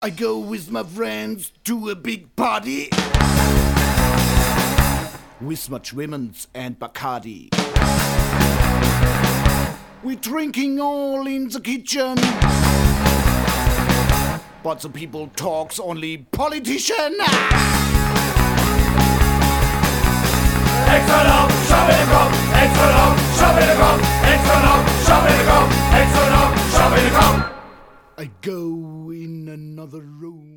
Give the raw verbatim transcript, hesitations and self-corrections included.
I go with my friends to a big party with much women's and Bacardi. We're drinking all in the kitchen, but the people talks only politician. Extra long, shove it come, extra long, shove it come, extra long, shove it come, extra long, shove it come. I go in another room.